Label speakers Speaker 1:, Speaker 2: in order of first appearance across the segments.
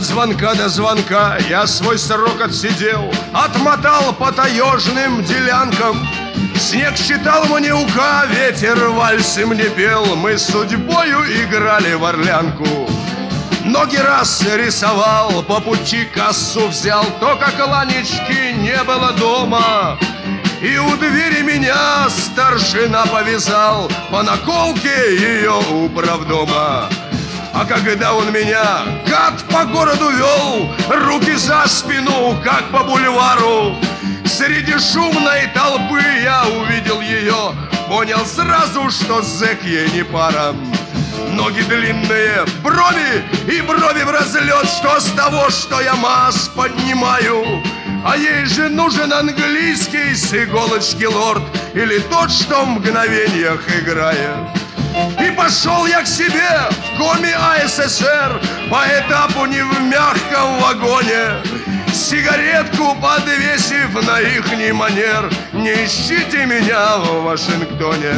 Speaker 1: звонка до звонка я свой срок отсидел, отмотал по таежным делянкам. Снег считал мне ука, ветер вальсы мне пел, мы с судьбою играли в орлянку. Ноги раз рисовал, по пути кассу взял, то как Ланечки не было дома. И у двери меня старшина повязал, по наколке ее управдома. А когда он меня, гад, по городу вел, руки за спину, как по бульвару, среди шумной толпы я увидел ее, понял сразу, что зэк ей не пара. Ноги длинные, брови и брови в разлет, что с того, что я масс поднимаю? А ей же нужен английский с иголочки лорд, или тот, что в мгновениях играет. И пошел я к себе в коме АССР, по этапу не в мягком вагоне, сигаретку подвесив на ихний манер. Не ищите меня в Вашингтоне.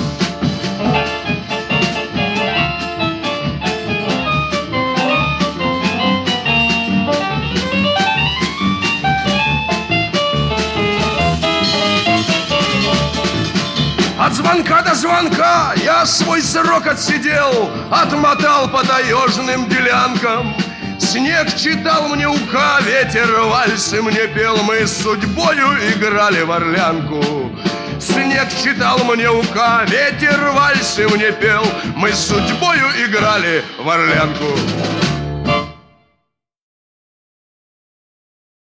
Speaker 1: От звонка до звонка я свой срок отсидел, отмотал по таежным делянкам. Снег читал мне ука, ветер вальсы мне пел, мы с судьбою играли в орлянку. Снег читал мне ука, ветер вальсы мне пел, мы с судьбою играли в орлянку.